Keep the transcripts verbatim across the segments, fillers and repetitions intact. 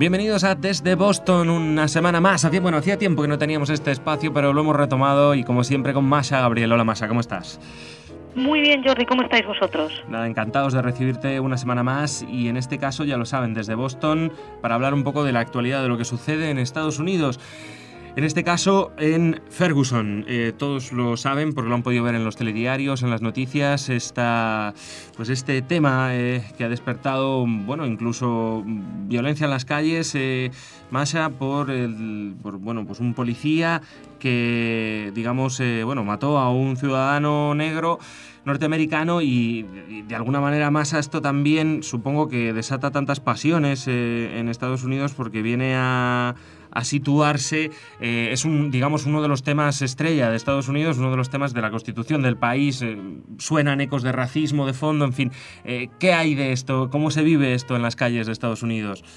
Bienvenidos a Desde Boston, una semana más. Hacía, bueno, hacía tiempo que no teníamos este espacio, pero lo hemos retomado y como siempre con Masha Gabriel. Hola Masha, ¿cómo estás? Muy bien, Jordi, ¿cómo estáis vosotros? Nada, encantados de recibirte una semana más y en este caso, ya lo saben, desde Boston, para hablar un poco de la actualidad de lo que sucede en Estados Unidos. En este caso, en Ferguson. Eh, todos lo saben porque lo han podido ver en los telediarios, en las noticias. Esta, pues este tema eh, que ha despertado, bueno, incluso violencia en las calles, eh, Masha, por, el, por bueno, pues un policía que, digamos, eh, bueno, mató a un ciudadano negro norteamericano y, y de alguna manera, Masha, esto también supongo que desata tantas pasiones eh, en Estados Unidos porque viene a a situarse, eh, es un, digamos, uno de los temas estrella de Estados Unidos, uno de los temas de la Constitución del país, eh, suenan ecos de racismo de fondo, en fin, eh, ¿qué hay de esto? ¿Cómo se vive esto en las calles de Estados Unidos?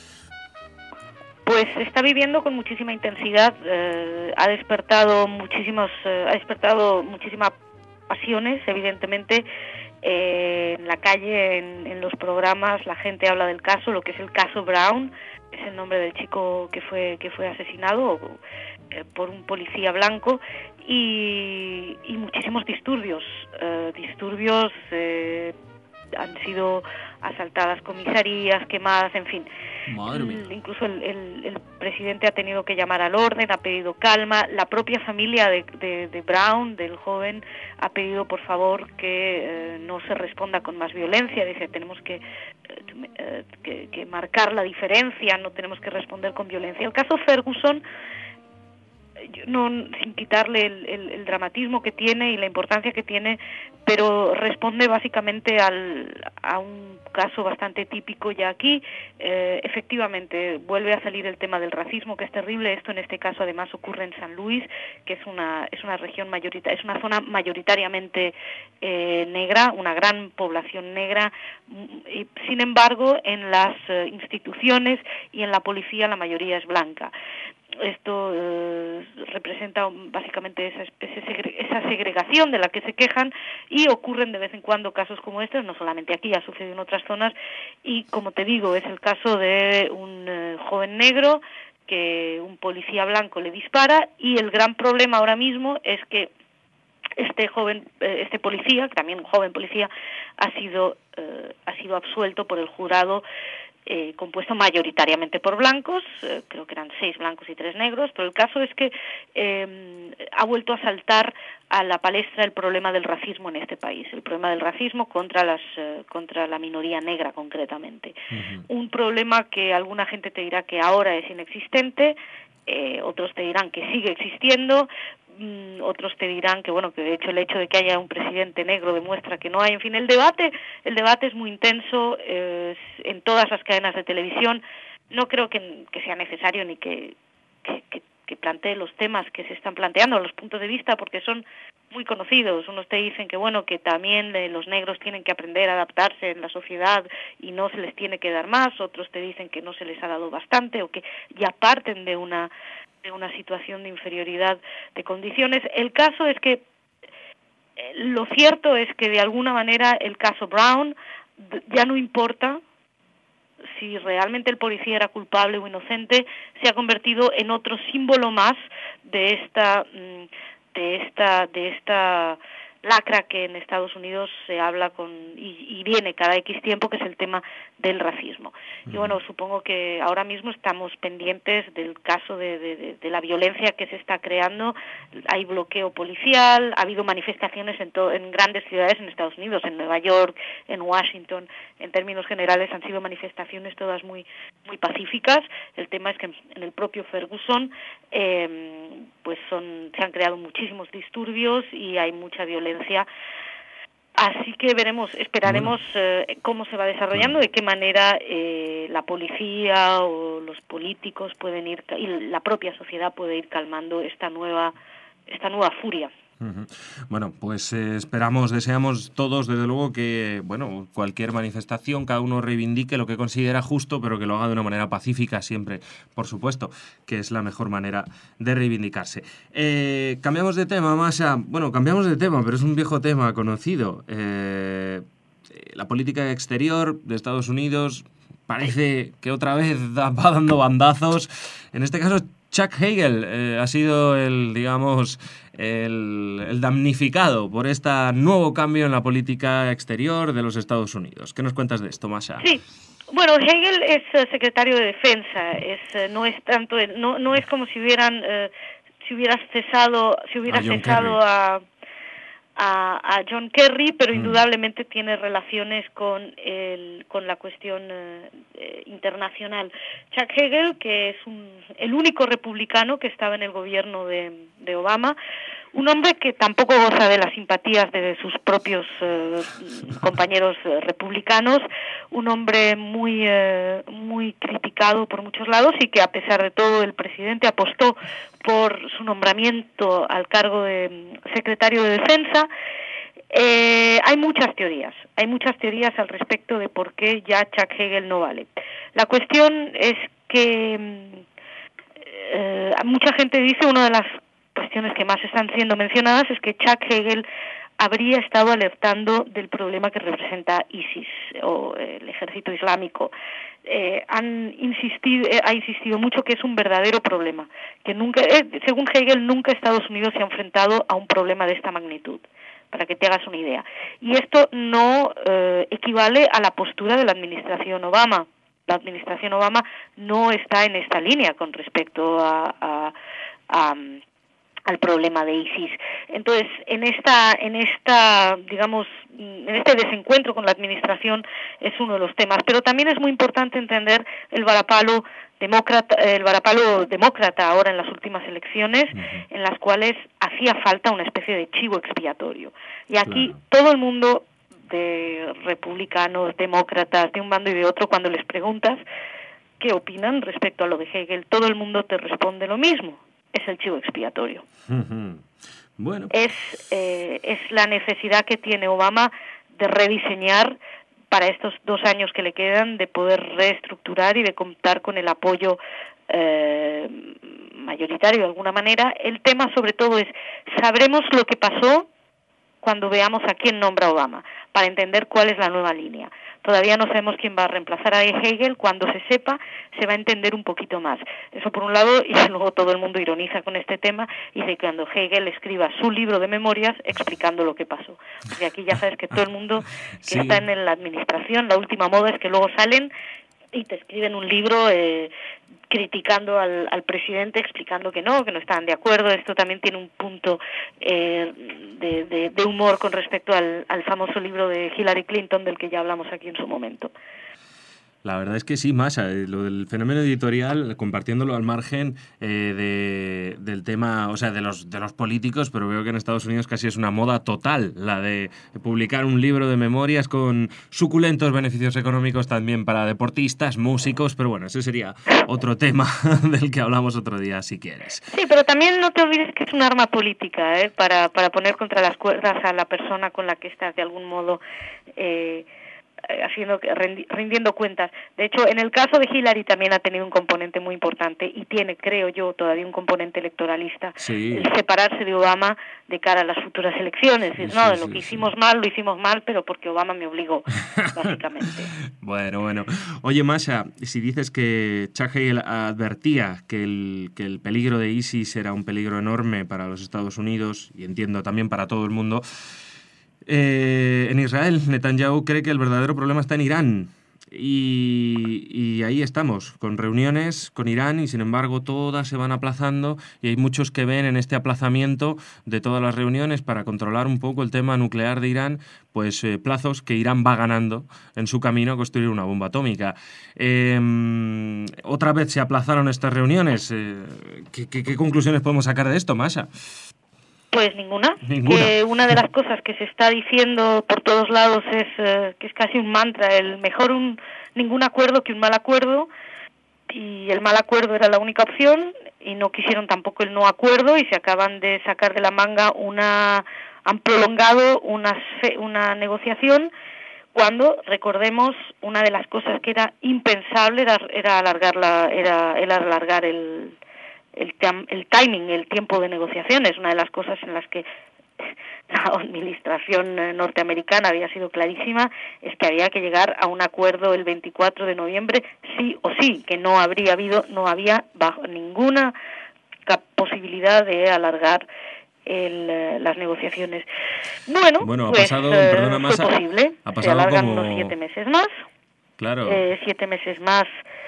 Pues se está viviendo con muchísima intensidad, eh, ha despertado muchísimos, eh, ha despertado muchísimas pasiones, evidentemente. Eh, en la calle, en, en los programas, la gente habla del caso, lo que es el caso Brown, es el nombre del chico que fue que fue asesinado eh, por un policía blanco, y, y muchísimos disturbios, eh, disturbios, eh, han sido asaltadas comisarías, quemadas, en fin. Madre mía. Incluso el, el, el presidente ha tenido que llamar al orden, ha pedido calma. La propia familia de, de, de Brown, del joven, ha pedido por favor que eh, no se responda con más violencia. Dice, tenemos que, eh, que, que marcar la diferencia, no tenemos que responder con violencia. El caso Ferguson, no, sin quitarle el, el, el dramatismo que tiene y la importancia que tiene, pero responde básicamente al, a un caso bastante típico ya aquí. Eh, efectivamente, vuelve a salir el tema del racismo, que es terrible. Esto en este caso además ocurre en San Luis, que es una es una región mayoritaria, es una zona mayoritariamente eh, negra, una gran población negra. Y, sin embargo, en las eh, instituciones y en la policía la mayoría es blanca. Esto eh, representa básicamente esa, esa segregación de la que se quejan, y ocurren de vez en cuando casos como estos, no solamente aquí, ha sucedido en otras zonas, y como te digo, es el caso de un eh, joven negro que un policía blanco le dispara, y el gran problema ahora mismo es que este joven, eh, este policía, también un joven policía, ha sido, eh, ha sido absuelto por el jurado, Eh, compuesto mayoritariamente por blancos, eh, creo que eran seis blancos y tres negros, pero el caso es que eh, ha vuelto a saltar a la palestra el problema del racismo en este país, el problema del racismo contra las eh, contra la minoría negra concretamente. Uh-huh. Un problema que alguna gente te dirá que ahora es inexistente, eh, otros te dirán que sigue existiendo, otros te dirán que bueno, que de hecho el hecho de que haya un presidente negro demuestra que no hay. En fin, el debate el debate es muy intenso eh, en todas las cadenas de televisión. No creo que, que sea necesario ni que, que, que, que plantee los temas que se están planteando, los puntos de vista, porque son muy conocidos. Unos te dicen que bueno, que también eh, los negros tienen que aprender a adaptarse en la sociedad y no se les tiene que dar más. Otros te dicen que no se les ha dado bastante, o que ya parten de una de una situación de inferioridad de condiciones. El caso es que eh, lo cierto es que de alguna manera el caso Brown ya no importa si realmente el policía era culpable o inocente, se ha convertido en otro símbolo más de esta de esta de esta lacra que en Estados Unidos se habla con y, y viene cada X tiempo, que es el tema del racismo. Y bueno, supongo que ahora mismo estamos pendientes del caso de, de, de, de la violencia que se está creando. Hay bloqueo policial, ha habido manifestaciones en, to, en grandes ciudades en Estados Unidos, en Nueva York, en Washington. En términos generales han sido manifestaciones todas muy muy pacíficas. El tema es que en el propio Ferguson eh, pues son se han creado muchísimos disturbios y hay mucha violencia. Así que veremos, esperaremos bueno. eh, cómo se va desarrollando, de qué manera eh, la policía o los políticos pueden ir, y la propia sociedad puede ir calmando esta nueva esta nueva furia. Uh-huh. Bueno, pues eh, esperamos, deseamos todos, desde luego, que bueno, cualquier manifestación, cada uno reivindique lo que considera justo, pero que lo haga de una manera pacífica siempre, por supuesto, que es la mejor manera de reivindicarse. Eh, cambiamos de tema, Masha. Bueno, cambiamos de tema, pero es un viejo tema conocido. Eh, la política exterior de Estados Unidos, parece que otra vez da, va dando bandazos. En este caso, Chuck Hagel eh, ha sido el, digamos, el, el damnificado por este nuevo cambio en la política exterior de los Estados Unidos. ¿Qué nos cuentas de esto, Masha? Sí. Bueno, Hagel es uh, secretario de Defensa. Es uh, no es tanto no no es como si hubieran uh, si hubieras cesado si hubiera cesado a A, a John Kerry, pero mm. indudablemente tiene relaciones con el, con la cuestión eh, internacional. Chuck Hagel, que es un, el único republicano que estaba en el gobierno de, de Obama, un hombre que tampoco goza de las simpatías de sus propios eh, compañeros eh, republicanos, un hombre muy eh, muy criticado por muchos lados y que a pesar de todo el presidente apostó por su nombramiento al cargo de secretario de Defensa. Eh, hay muchas teorías, hay muchas teorías al respecto de por qué ya Chuck Hagel no vale. La cuestión es que eh, mucha gente dice, una de las cuestiones que más están siendo mencionadas es que Chuck Hagel habría estado alertando del problema que representa ISIS o el ejército islámico. Eh, han insistido, eh, ha insistido mucho que es un verdadero problema, que nunca, eh, según Hagel, nunca Estados Unidos se ha enfrentado a un problema de esta magnitud, para que te hagas una idea. Y esto no eh, equivale a la postura de la administración Obama. La administración Obama no está en esta línea con respecto a, a, a al problema de ISIS. Entonces, en esta, en esta, digamos, en este desencuentro con la administración es uno de los temas. Pero también es muy importante entender el varapalo demócrata, el varapalo demócrata ahora en las últimas elecciones, uh-huh. en las cuales hacía falta una especie de chivo expiatorio. Y aquí claro. todo el mundo, de republicanos, demócratas, de un bando y de otro, cuando les preguntas qué opinan respecto a lo de Hagel, todo el mundo te responde lo mismo. Es el chivo expiatorio. Uh-huh. Bueno. Es, eh, es la necesidad que tiene Obama de rediseñar para estos dos años que le quedan, de poder reestructurar y de contar con el apoyo eh, mayoritario de alguna manera. El tema sobre todo es, sabremos lo que pasó cuando veamos a quién nombra Obama, para entender cuál es la nueva línea. Todavía no sabemos quién va a reemplazar a Hagel. Cuando se sepa, se va a entender un poquito más. Eso por un lado, y luego todo el mundo ironiza con este tema, y dice que cuando Hagel escriba su libro de memorias explicando lo que pasó. Porque aquí ya sabes que todo el mundo que sí. está en la administración, la última moda es que luego salen y te escriben un libro eh, criticando al, al presidente, explicando que no, que no estaban de acuerdo. Esto también tiene un punto eh, de, de, de humor con respecto al, al famoso libro de Hillary Clinton, del que ya hablamos aquí en su momento. La verdad es que sí, Masha, lo del fenómeno editorial, compartiéndolo al margen eh, de, del tema, o sea, de los, de los políticos, pero veo que en Estados Unidos casi es una moda total, la de publicar un libro de memorias con suculentos beneficios económicos también para deportistas, músicos, pero bueno, ese sería otro tema del que hablamos otro día, si quieres. Sí, pero también no te olvides que es un arma política, ¿eh? para, para poner contra las cuerdas a la persona con la que estás de algún modo Eh, haciendo rindiendo cuentas. De hecho, en el caso de Hillary también ha tenido un componente muy importante y tiene, creo yo, todavía un componente electoralista, sí. el separarse de Obama de cara a las futuras elecciones. Sí, no, de lo sí, que sí. hicimos mal, lo hicimos mal, pero porque Obama me obligó, básicamente. Bueno, bueno. Oye, Masha, si dices que Chuck Hagel advertía que el, que el peligro de ISIS era un peligro enorme para los Estados Unidos, y entiendo también para todo el mundo, Eh, en Israel, Netanyahu cree que el verdadero problema está en Irán. Y, y ahí estamos, con reuniones con Irán, y sin embargo todas se van aplazando, y hay muchos que ven en este aplazamiento de todas las reuniones para controlar un poco el tema nuclear de Irán, pues eh, plazos que Irán va ganando en su camino a construir una bomba atómica. Eh, otra vez se aplazaron estas reuniones. Eh, ¿qué, qué, ¿Qué conclusiones podemos sacar de esto, Masha? Pues ninguna. ninguna. Que una de las cosas que se está diciendo por todos lados es eh, que es casi un mantra, el mejor un ningún acuerdo que un mal acuerdo, y el mal acuerdo era la única opción, y no quisieron tampoco el no acuerdo, y se acaban de sacar de la manga una han prolongado una una negociación cuando, recordemos, una de las cosas que era impensable era, era alargar la era el alargar el El, el timing, el tiempo de negociaciones, una de las cosas en las que la administración norteamericana había sido clarísima, es que había que llegar a un acuerdo el veinticuatro de noviembre, sí o sí, que no habría habido, no había bajo ninguna posibilidad de alargar el, las negociaciones. Bueno, bueno ha pues pasado, eh, perdona, más, fue posible, ha pasado se alargan como... unos siete meses más, claro, eh, siete meses más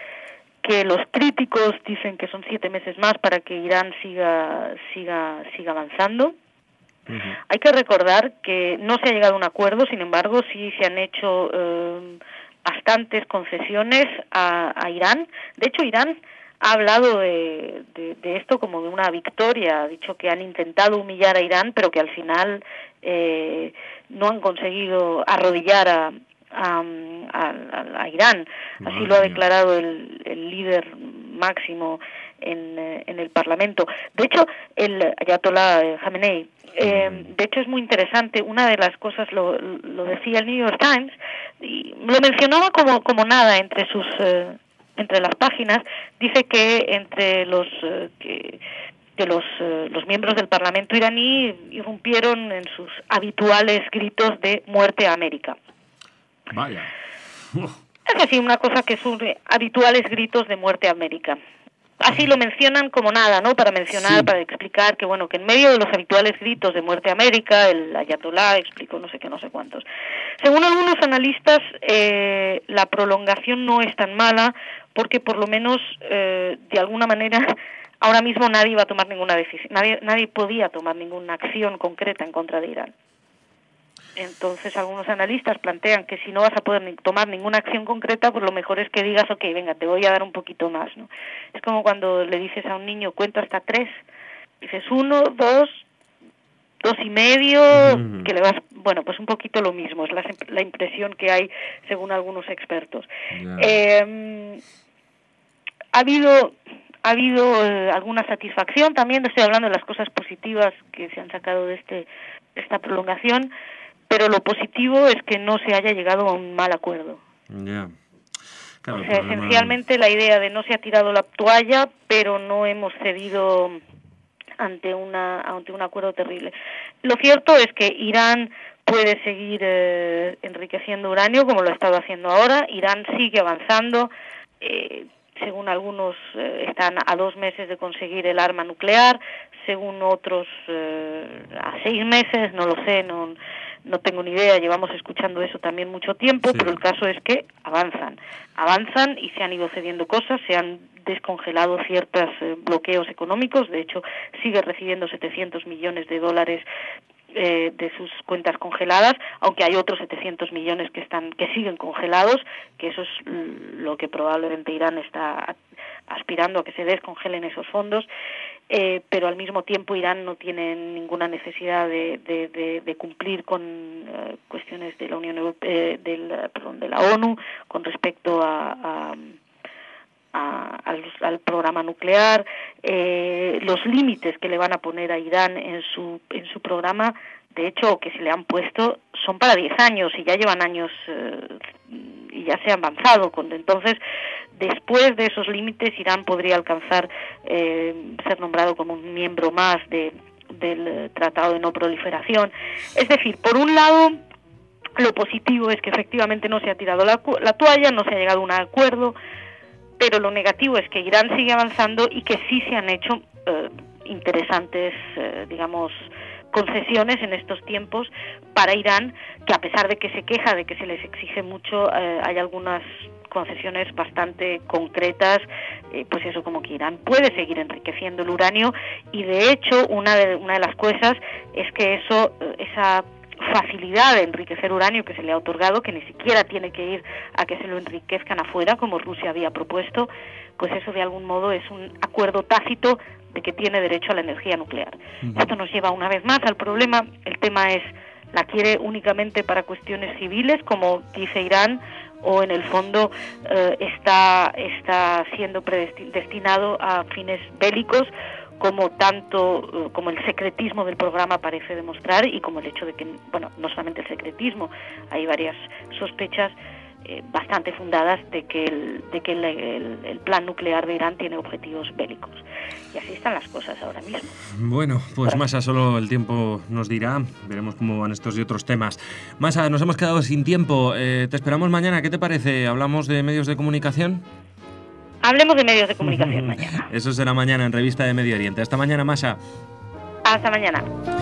que los críticos dicen que son siete meses más para que Irán siga siga siga avanzando. Uh-huh. Hay que recordar que no se ha llegado a un acuerdo, sin embargo, sí se han hecho eh, bastantes concesiones a, a Irán. De hecho, Irán ha hablado de, de, de esto como de una victoria, ha dicho que han intentado humillar a Irán, pero que al final eh, no han conseguido arrodillar a A, a, a Irán. Así Madre lo ha declarado el, el líder máximo en, en el Parlamento. De hecho, el Ayatollah Khamenei, eh, de hecho es muy interesante, una de las cosas, lo, lo decía el New York Times, y lo mencionaba como, como nada entre sus eh, entre las páginas, dice que entre los eh, que que los, eh, los miembros del Parlamento iraní irrumpieron en sus habituales gritos de muerte a América. Vaya. Es así, una cosa que son habituales gritos de muerte a América. Así lo mencionan como nada, ¿no? Para mencionar, sí. Para explicar que, bueno, que en medio de los habituales gritos de muerte a América, el Ayatollah explicó no sé qué, no sé cuántos. Según algunos analistas, eh, la prolongación no es tan mala porque por lo menos, eh, de alguna manera, ahora mismo nadie va a tomar ninguna decisión, nadie, nadie podía tomar ninguna acción concreta en contra de Irán. Entonces algunos analistas plantean que si no vas a poder ni tomar ninguna acción concreta, pues lo mejor es que digas, ok, venga, te voy a dar un poquito más, ¿no? Es como cuando le dices a un niño, cuento hasta tres, dices uno, dos, dos y medio, uh-huh. que le vas, bueno, pues un poquito lo mismo, es la, la impresión que hay según algunos expertos. Yeah. Eh, ha habido... Ha habido eh, alguna satisfacción, también estoy hablando de las cosas positivas que se han sacado de este esta prolongación, pero lo positivo es que no se haya llegado a un mal acuerdo. Yeah. Claro, o sea, problema... esencialmente la idea de no se ha tirado la toalla, pero no hemos cedido ante una ante un acuerdo terrible. Lo cierto es que Irán puede seguir eh, enriqueciendo uranio como lo ha estado haciendo ahora. Irán sigue avanzando. Eh, según algunos eh, están a dos meses de conseguir el arma nuclear, según otros eh, a seis meses, no lo sé, no no tengo ni idea, llevamos escuchando eso también mucho tiempo, sí. Pero el caso es que avanzan, avanzan y se han ido cediendo cosas, se han descongelado ciertos eh, bloqueos económicos, de hecho sigue recibiendo setecientos millones de dólares Eh, de sus cuentas congeladas, aunque hay otros setecientos millones que están que siguen congelados, que eso es lo que probablemente Irán está aspirando a que se descongelen esos fondos, eh, pero al mismo tiempo Irán no tiene ninguna necesidad de, de, de, de cumplir con uh, cuestiones de la Unión Europea, del, perdón, de la ONU con respecto a, a A, al, al programa nuclear, eh, los límites que le van a poner a Irán en su en su programa, de hecho, que se le han puesto, son para diez años y ya llevan años eh, y ya se ha avanzado. Con, entonces, después de esos límites, Irán podría alcanzar eh, ser nombrado como un miembro más de del Tratado de No Proliferación. Es decir, por un lado, lo positivo es que efectivamente no se ha tirado la, la toalla, no se ha llegado a un acuerdo, pero lo negativo es que Irán sigue avanzando y que sí se han hecho eh, interesantes, eh, digamos, concesiones en estos tiempos para Irán, que a pesar de que se queja de que se les exige mucho, eh, hay algunas concesiones bastante concretas, eh, pues eso, como que Irán puede seguir enriqueciendo el uranio, y de hecho una de, una de las cosas es que eso, esa facilidad de enriquecer uranio que se le ha otorgado, que ni siquiera tiene que ir a que se lo enriquezcan afuera, como Rusia había propuesto, pues eso de algún modo es un acuerdo tácito de que tiene derecho a la energía nuclear. Uh-huh. Esto nos lleva una vez más al problema, el tema es, ¿la quiere únicamente para cuestiones civiles, como dice Irán, o en el fondo eh, está, está siendo predestinado a fines bélicos, como tanto como el secretismo del programa parece demostrar, y como el hecho de que, bueno, no solamente el secretismo, hay varias sospechas eh, bastante fundadas de que, el, de que el, el, el plan nuclear de Irán tiene objetivos bélicos. Y así están las cosas ahora mismo. Bueno, pues Masha, solo el tiempo nos dirá. Veremos cómo van estos y otros temas. Masha, nos hemos quedado sin tiempo. Eh, te esperamos mañana. ¿Qué te parece? ¿Hablamos de medios de comunicación? Hablemos de medios de comunicación mañana. Eso será mañana en Revista de Medio Oriente. Hasta mañana, Masha. Hasta mañana.